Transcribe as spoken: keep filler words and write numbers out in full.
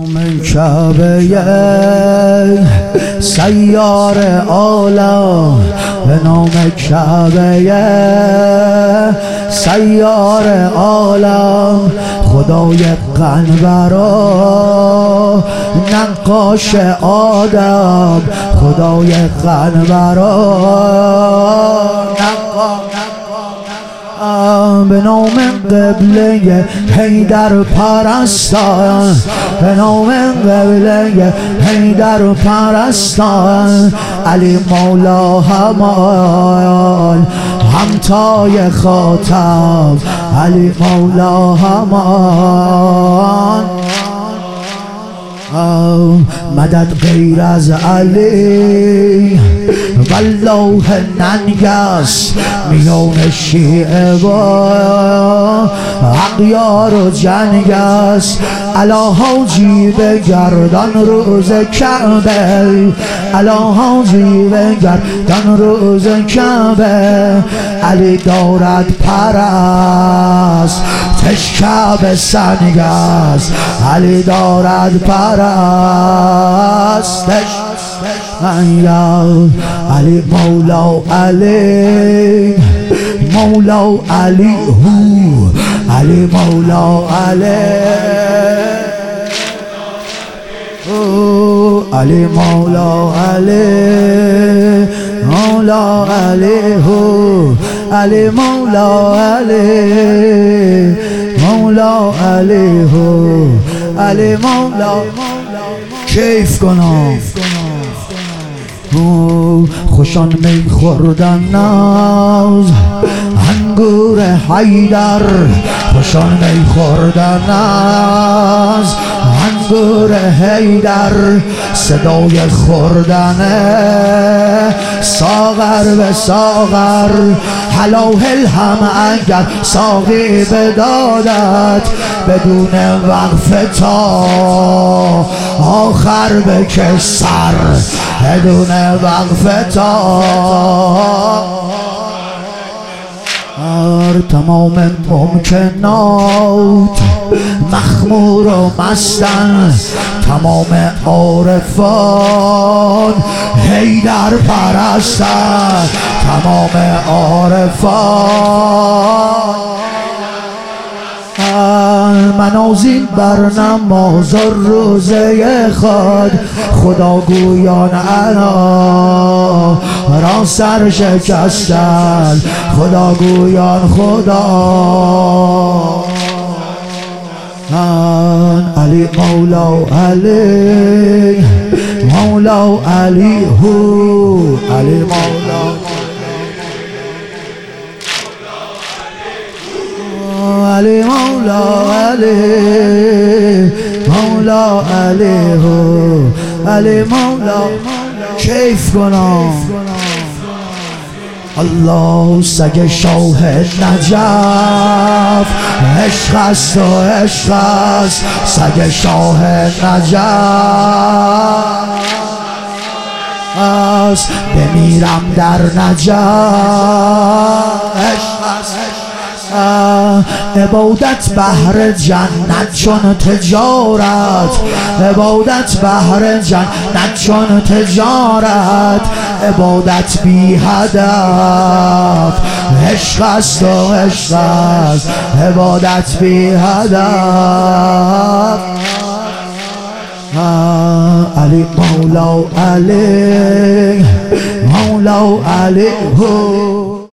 نام کعبه سیار عالم، به نام کعبه سیار عالم، خدای قنبرا نقاش آدم، خدای قنبرا نقاش به نام قبله حیدر پرستان، به نام قبله حیدر پرستان، علی مولا همان همتای خاتم، علی مولا همان مدد غیر از علی والله ننگس، میان شیعه با اغیار و جنگ است. علا حاجی بگردان روز کعبه، علا حاجی بگردان روز کعبه، علی دارد پرست تش کعبه سنگ است، علی دارد پرستش علی مولا علی مولا علی هو، علی مولا علی علی مولا علی مولا علی هو، علی مولا علی مولا علی هو، علی مولا کیف کنم خوشان می خوردن ناز انگور حیدر، خوشان می خوردن ناز انگور حیدر، صدای خوردن ساغر به ساغر، حلاهل هم اگر ساقی بدادت بدون وقف تا آخر بکش سر، بدون وقف تا تمام ممکنات مخمور و مستن، تمام عارفان حیدر پرستن، تمام عارفان منازین بر نماز روزه خود، خداگویان علا را سر شکستن، خداگویان خدا علی مولا علی مولا علی هو، علی مولا علی مولا علی مولا علی هو، علی مولا کیف کنم الله سگ شاه نجف عشق است و عشق است، سگ شاه نجف است، بمیرم در نجف عشق است. عبادت بهر جنت چون تجارت، عبادت بهر جنت چون تجارت، عبادت بی هدف عشق است و عشق است، عبادت بی هدف علی مولا علی مولا علی هو.